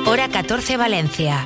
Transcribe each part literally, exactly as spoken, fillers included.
Hora catorce Valencia.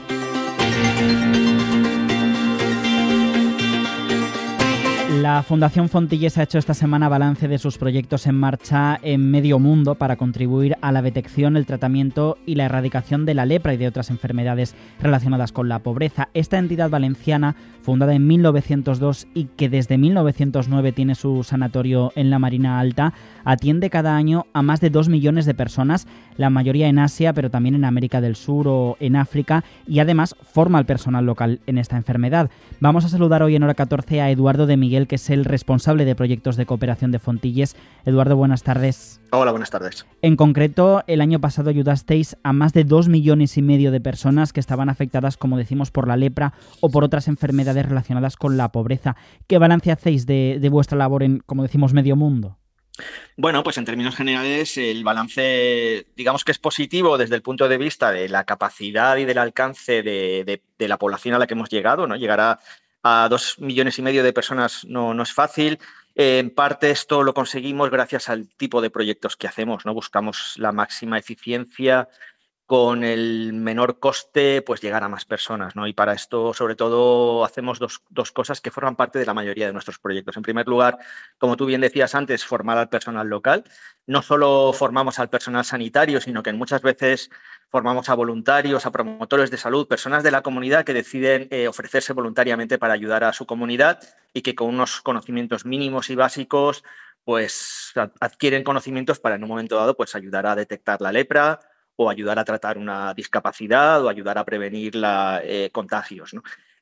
La Fundación Fontilles ha hecho esta semana balance de sus proyectos en marcha en medio mundo para contribuir a la detección, el tratamiento y la erradicación de la lepra y de otras enfermedades relacionadas con la pobreza. Esta entidad valenciana, fundada en mil novecientos dos y que desde mil novecientos nueve tiene su sanatorio en la Marina Alta, atiende cada año a más de dos millones de personas, la mayoría en Asia, pero también en América del Sur o en África, y además forma al personal local en esta enfermedad. Vamos a saludar hoy en Hora catorce a Eduardo de Miguel, que es el responsable de proyectos de cooperación de Fontilles. Eduardo, buenas tardes. Hola, buenas tardes. En concreto, el año pasado ayudasteis a más de dos millones y medio de personas que estaban afectadas, como decimos, por la lepra o por otras enfermedades relacionadas con la pobreza. ¿Qué balance hacéis de, de vuestra labor en, como decimos, medio mundo? Bueno, pues en términos generales el balance, digamos que es positivo desde el punto de vista de la capacidad y del alcance de, de, de la población a la que hemos llegado, ¿no? Llegar a, a dos millones y medio de personas no, no es fácil. Eh, en parte esto lo conseguimos gracias al tipo de proyectos que hacemos, ¿no? Buscamos la máxima eficiencia con el menor coste, pues llegar a más personas, ¿no? Y para esto, sobre todo, hacemos dos, dos cosas que forman parte de la mayoría de nuestros proyectos. En primer lugar, como tú bien decías antes, formar al personal local. No solo formamos al personal sanitario, sino que muchas veces formamos a voluntarios, a promotores de salud, personas de la comunidad que deciden eh, ofrecerse voluntariamente para ayudar a su comunidad y que con unos conocimientos mínimos y básicos pues adquieren conocimientos para en un momento dado pues ayudar a detectar la lepra o ayudar a tratar una discapacidad o ayudar a prevenir la, eh, contagios, ¿no?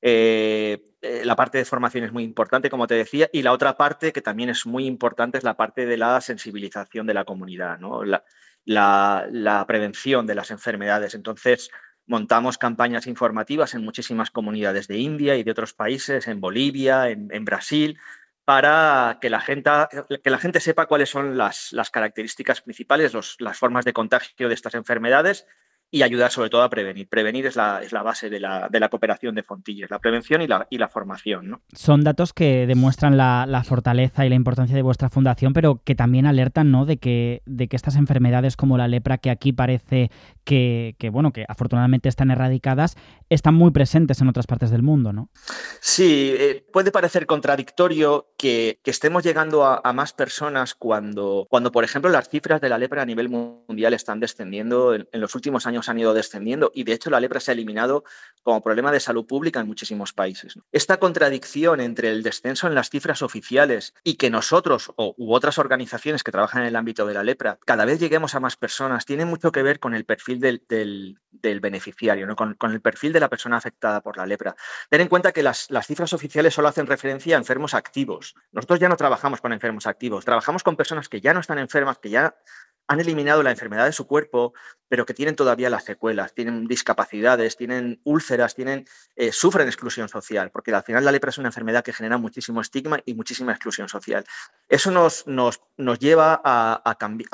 Eh, eh, la parte de formación es muy importante, como te decía, y la otra parte que también es muy importante es la parte de la sensibilización de la comunidad, ¿no? La, la, la prevención de las enfermedades. Entonces, montamos campañas informativas en muchísimas comunidades de India y de otros países, en Bolivia, en, en Brasil, para que la gente, que la gente sepa cuáles son las, las características principales, los, las formas de contagio de estas enfermedades y ayudar sobre todo a prevenir. Prevenir es la, es la base de la, de la cooperación de Fontilles, la prevención y la, y la formación, ¿no? Son datos que demuestran la, la fortaleza y la importancia de vuestra fundación, pero que también alertan, ¿no?, de que, de que estas enfermedades como la lepra, que aquí parece que, que, bueno, que afortunadamente están erradicadas, están muy presentes en otras partes del mundo, ¿no? Sí, eh, puede parecer contradictorio que, que estemos llegando a, a más personas cuando, cuando, por ejemplo, las cifras de la lepra a nivel mundial están descendiendo. En, en los últimos años han ido descendiendo y, de hecho, la lepra se ha eliminado como problema de salud pública en muchísimos países, ¿no? Esta contradicción entre el descenso en las cifras oficiales y que nosotros o, u otras organizaciones que trabajan en el ámbito de la lepra cada vez lleguemos a más personas tiene mucho que ver con el perfil del, del, del beneficiario, ¿no? Con, con el perfil de la persona afectada por la lepra. Ten en cuenta que las, las cifras oficiales solo hacen referencia a enfermos activos. Nosotros ya no trabajamos con enfermos activos, trabajamos con personas que ya no están enfermas, que ya han eliminado la enfermedad de su cuerpo, pero que tienen todavía las secuelas, tienen discapacidades, tienen úlceras, tienen, eh, sufren exclusión social, porque al final la lepra es una enfermedad que genera muchísimo estigma y muchísima exclusión social. Eso nos, nos, nos lleva a, a cambiar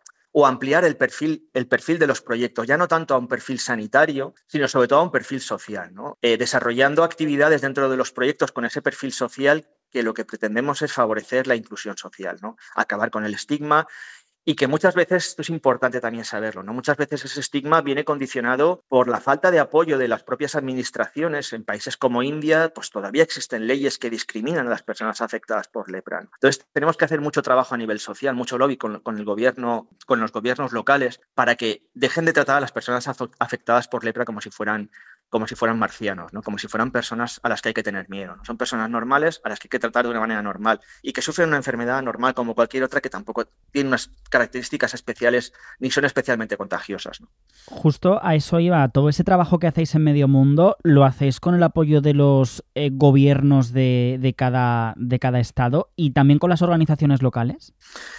o ampliar el perfil, el perfil de los proyectos, ya no tanto a un perfil sanitario, sino sobre todo a un perfil social, ¿no? Eh, desarrollando actividades dentro de los proyectos con ese perfil social que lo que pretendemos es favorecer la inclusión social, ¿no? Acabar con el estigma. Y que muchas veces, esto es importante también saberlo, ¿no? Muchas veces ese estigma viene condicionado por la falta de apoyo de las propias administraciones. En países como India, pues todavía existen leyes que discriminan a las personas afectadas por lepra, ¿no? Entonces, tenemos que hacer mucho trabajo a nivel social, mucho lobby con, con el gobierno, con los gobiernos locales, para que dejen de tratar a las personas afectadas por lepra como si fueran como si fueran marcianos, ¿no? Como si fueran personas a las que hay que tener miedo, ¿no? Son personas normales a las que hay que tratar de una manera normal y que sufren una enfermedad normal como cualquier otra, que tampoco tiene unas características especiales ni son especialmente contagiosas, ¿no? Justo a eso iba. Todo ese trabajo que hacéis en Medio Mundo, ¿lo hacéis con el apoyo de los eh, gobiernos de, de, cada, de cada estado y también con las organizaciones locales?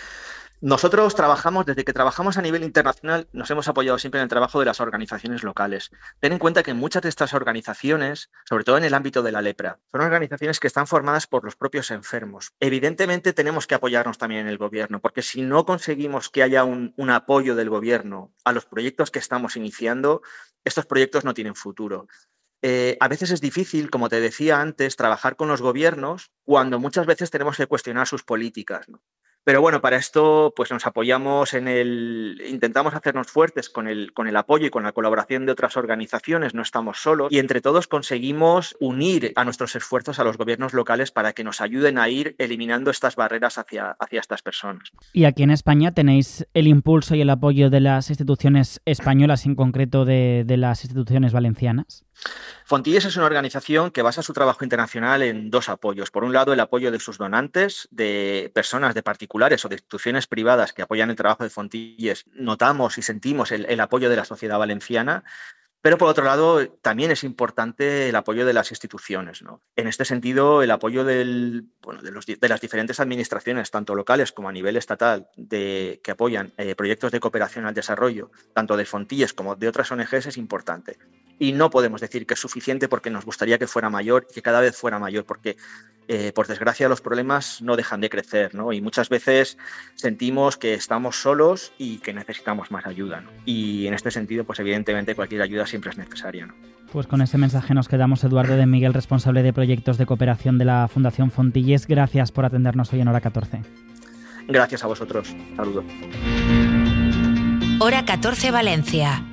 Nosotros trabajamos, desde que trabajamos a nivel internacional, nos hemos apoyado siempre en el trabajo de las organizaciones locales. Ten en cuenta que muchas de estas organizaciones, sobre todo en el ámbito de la lepra, son organizaciones que están formadas por los propios enfermos. Evidentemente tenemos que apoyarnos también en el gobierno, porque si no conseguimos que haya un, un apoyo del gobierno a los proyectos que estamos iniciando, estos proyectos no tienen futuro. Eh, a veces es difícil, como te decía antes, trabajar con los gobiernos cuando muchas veces tenemos que cuestionar sus políticas, ¿no? Pero bueno, para esto pues nos apoyamos en el... Intentamos hacernos fuertes con el, con el apoyo y con la colaboración de otras organizaciones, no estamos solos, y entre todos conseguimos unir a nuestros esfuerzos a los gobiernos locales para que nos ayuden a ir eliminando estas barreras hacia, hacia estas personas. Y aquí en España tenéis el impulso y el apoyo de las instituciones españolas, en concreto de, de las instituciones valencianas. Fontilles es una organización que basa su trabajo internacional en dos apoyos. Por un lado, el apoyo de sus donantes, de personas, de particulares o de instituciones privadas que apoyan el trabajo de Fontilles. Notamos y sentimos el, el apoyo de la sociedad valenciana. Pero, por otro lado, también es importante el apoyo de las instituciones, ¿no? En este sentido, el apoyo del, bueno, de, los, de las diferentes administraciones, tanto locales como a nivel estatal, de, que apoyan eh, proyectos de cooperación al desarrollo, tanto de Fontilles como de otras O N Ges, es importante. Y no podemos decir que es suficiente porque nos gustaría que fuera mayor y que cada vez fuera mayor, porque, eh, por desgracia, los problemas no dejan de crecer, ¿no? Y muchas veces sentimos que estamos solos y que necesitamos más ayuda, ¿no? Y en este sentido, pues evidentemente cualquier ayuda siempre es necesaria, ¿no? Pues con ese mensaje nos quedamos. Eduardo de Miguel, responsable de proyectos de cooperación de la Fundación Fontilles. Gracias por atendernos hoy en Hora catorce. Gracias a vosotros. Saludos. Hora catorce Valencia.